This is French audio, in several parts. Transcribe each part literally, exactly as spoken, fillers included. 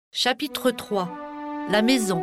Chapitre trois. La maison.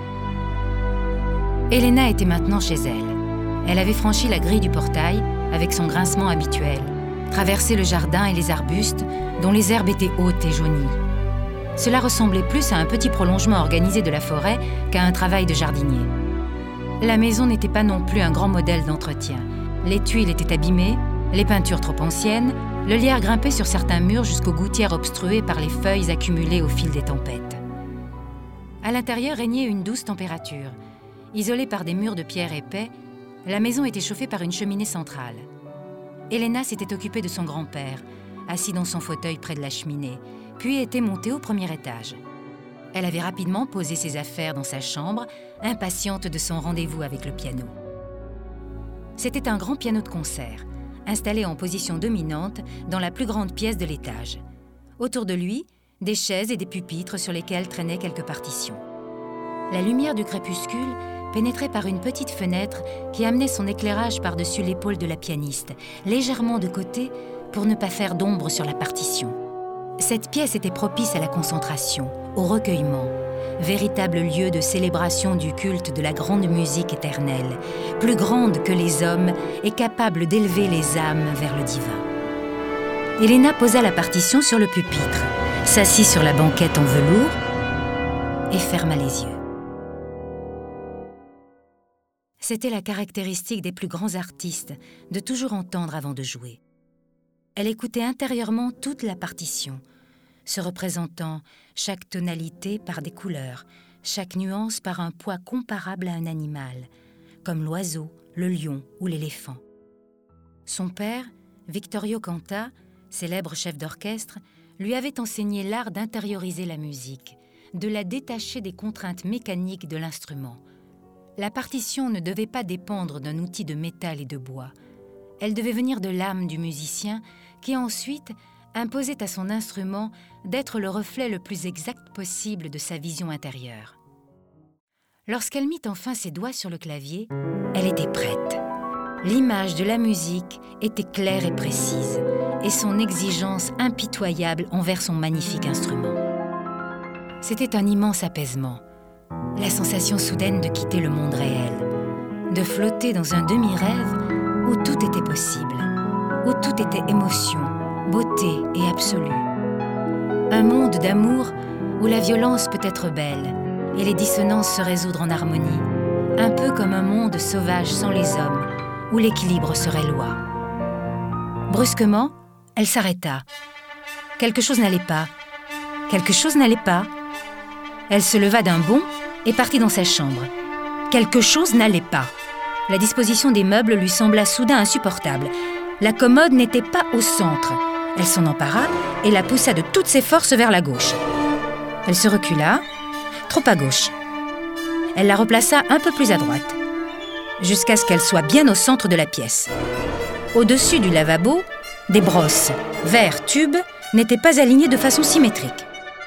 Elena était maintenant chez elle. Elle avait franchi la grille du portail avec son grincement habituel, traversé le jardin et les arbustes dont les herbes étaient hautes et jaunies. Cela ressemblait plus à un petit prolongement organisé de la forêt qu'à un travail de jardinier. La maison n'était pas non plus un grand modèle d'entretien. Les tuiles étaient abîmées, les peintures trop anciennes, le lierre grimpait sur certains murs jusqu'aux gouttières obstruées par les feuilles accumulées au fil des tempêtes. À l'intérieur régnait une douce température. Isolée par des murs de pierre épais, la maison était chauffée par une cheminée centrale. Elena s'était occupée de son grand-père, assis dans son fauteuil près de la cheminée, puis était montée au premier étage. Elle avait rapidement posé ses affaires dans sa chambre, impatiente de son rendez-vous avec le piano. C'était un grand piano de concert, installé en position dominante dans la plus grande pièce de l'étage. Autour de lui, des chaises et des pupitres sur lesquels traînaient quelques partitions. La lumière du crépuscule pénétrait par une petite fenêtre qui amenait son éclairage par-dessus l'épaule de la pianiste, légèrement de côté pour ne pas faire d'ombre sur la partition. Cette pièce était propice à la concentration, au recueillement, véritable lieu de célébration du culte de la grande musique éternelle, plus grande que les hommes et capable d'élever les âmes vers le divin. Elena posa la partition sur le pupitre, s'assit sur la banquette en velours et ferma les yeux. C'était la caractéristique des plus grands artistes de toujours entendre avant de jouer. Elle écoutait intérieurement toute la partition, se représentant chaque tonalité par des couleurs, chaque nuance par un poids comparable à un animal, comme l'oiseau, le lion ou l'éléphant. Son père, Vittorio Canta, célèbre chef d'orchestre, lui avait enseigné l'art d'intérioriser la musique, de la détacher des contraintes mécaniques de l'instrument. La partition ne devait pas dépendre d'un outil de métal et de bois. Elle devait venir de l'âme du musicien qui ensuite imposait à son instrument d'être le reflet le plus exact possible de sa vision intérieure. Lorsqu'elle mit enfin ses doigts sur le clavier, elle était prête. L'image de la musique était claire et précise, et son exigence impitoyable envers son magnifique instrument. C'était un immense apaisement, la sensation soudaine de quitter le monde réel, de flotter dans un demi-rêve où tout était possible, où tout était émotion, beauté et absolue. Un monde d'amour où la violence peut être belle et les dissonances se résoudre en harmonie, un peu comme un monde sauvage sans les hommes, où l'équilibre serait loi. Brusquement, elle s'arrêta. Quelque chose n'allait pas. Quelque chose n'allait pas. Elle se leva d'un bond et partit dans sa chambre. Quelque chose n'allait pas. La disposition des meubles lui sembla soudain insupportable. La commode n'était pas au centre. Elle s'en empara et la poussa de toutes ses forces vers la gauche. Elle se recula, trop à gauche. Elle la replaça un peu plus à droite, jusqu'à ce qu'elle soit bien au centre de la pièce. Au-dessus du lavabo, des brosses, verres, tubes, n'étaient pas alignées de façon symétrique.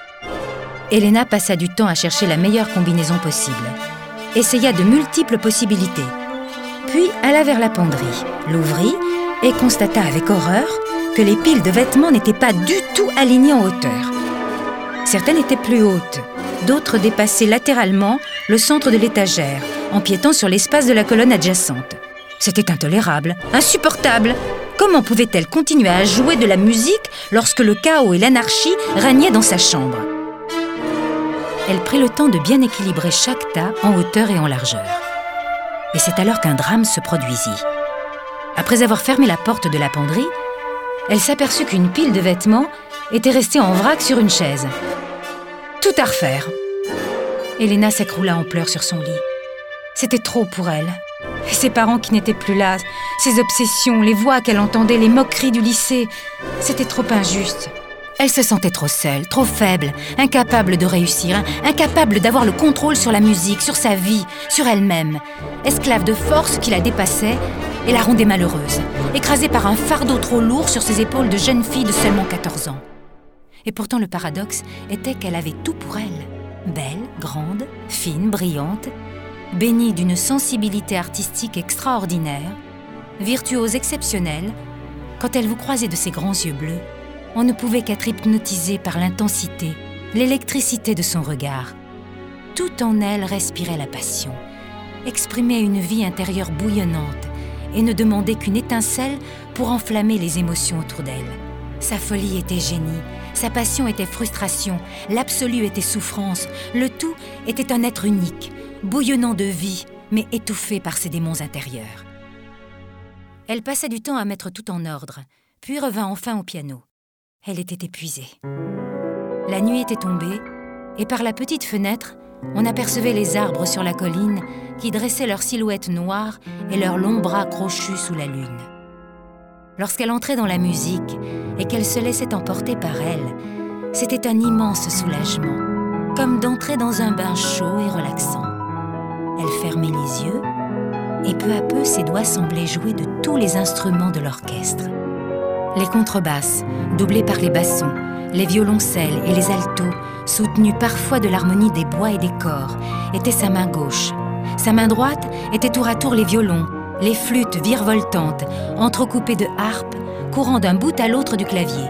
Elena passa du temps à chercher la meilleure combinaison possible, essaya de multiples possibilités, puis alla vers la penderie, l'ouvrit et constata avec horreur que les piles de vêtements n'étaient pas du tout alignées en hauteur. Certaines étaient plus hautes, d'autres dépassaient latéralement le centre de l'étagère, empiétant sur l'espace de la colonne adjacente. C'était intolérable, insupportable. Comment pouvait-elle continuer à jouer de la musique lorsque le chaos et l'anarchie régnaient dans sa chambre ? Elle prit le temps de bien équilibrer chaque tas en hauteur et en largeur. Et c'est alors qu'un drame se produisit. Après avoir fermé la porte de la penderie, elle s'aperçut qu'une pile de vêtements était restée en vrac sur une chaise. Tout à refaire. Elena s'écroula en pleurs sur son lit. C'était trop pour elle. Et ses parents qui n'étaient plus là, ses obsessions, les voix qu'elle entendait, les moqueries du lycée, c'était trop injuste. Elle se sentait trop seule, trop faible, incapable de réussir, incapable d'avoir le contrôle sur la musique, sur sa vie, sur elle-même. Esclave de force qui la dépassait et la rendait malheureuse, écrasée par un fardeau trop lourd sur ses épaules de jeune fille de seulement quatorze ans. Et pourtant le paradoxe était qu'elle avait tout pour elle. Belle, grande, fine, brillante, bénie d'une sensibilité artistique extraordinaire, virtuose exceptionnelle, quand elle vous croisait de ses grands yeux bleus, on ne pouvait qu'être hypnotisé par l'intensité, l'électricité de son regard. Tout en elle respirait la passion, exprimait une vie intérieure bouillonnante et ne demandait qu'une étincelle pour enflammer les émotions autour d'elle. Sa folie était génie, sa passion était frustration, l'absolu était souffrance, le tout était un être unique, bouillonnant de vie, mais étouffé par ses démons intérieurs. Elle passa du temps à mettre tout en ordre, puis revint enfin au piano. Elle était épuisée. La nuit était tombée, et par la petite fenêtre, on apercevait les arbres sur la colline qui dressaient leurs silhouettes noires et leurs longs bras crochus sous la lune. Lorsqu'elle entrait dans la musique et qu'elle se laissait emporter par elle, c'était un immense soulagement, comme d'entrer dans un bain chaud et relaxant. Elle fermait les yeux et peu à peu ses doigts semblaient jouer de tous les instruments de l'orchestre. Les contrebasses, doublées par les bassons, les violoncelles et les altos, soutenus parfois de l'harmonie des bois et des corps, étaient sa main gauche. Sa main droite était tour à tour les violons, les flûtes virevoltantes, entrecoupées de harpes, courant d'un bout à l'autre du clavier.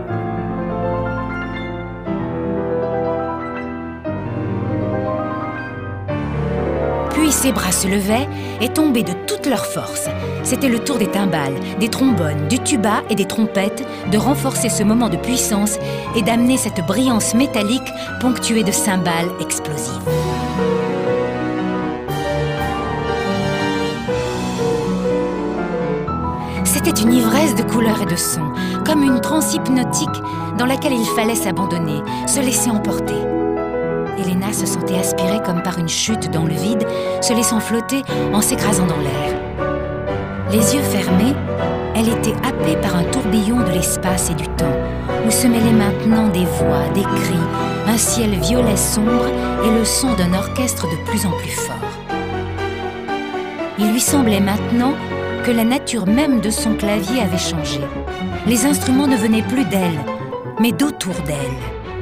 Puis ses bras se levaient et tombaient de toute leur force. C'était le tour des timbales, des trombones, du tuba et des trompettes de renforcer ce moment de puissance et d'amener cette brillance métallique ponctuée de cymbales explosives. C'était une ivresse de couleurs et de sons, comme une transe hypnotique dans laquelle il fallait s'abandonner, se laisser emporter. Elena se sentait aspirée comme par une chute dans le vide, se laissant flotter en s'écrasant dans l'air. Les yeux fermés, elle était happée par un tourbillon de l'espace et du temps, où se mêlaient maintenant des voix, des cris, un ciel violet sombre et le son d'un orchestre de plus en plus fort. Il lui semblait maintenant que la nature même de son clavier avait changé. Les instruments ne venaient plus d'elle, mais d'autour d'elle.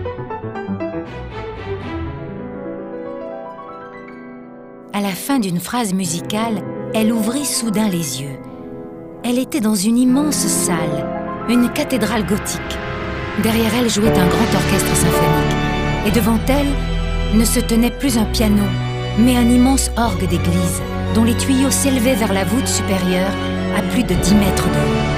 À la fin d'une phrase musicale, elle ouvrit soudain les yeux. Elle était dans une immense salle, une cathédrale gothique. Derrière elle jouait un grand orchestre symphonique. Et devant elle ne se tenait plus un piano, mais un immense orgue d'église, dont les tuyaux s'élevaient vers la voûte supérieure à plus de dix mètres de haut.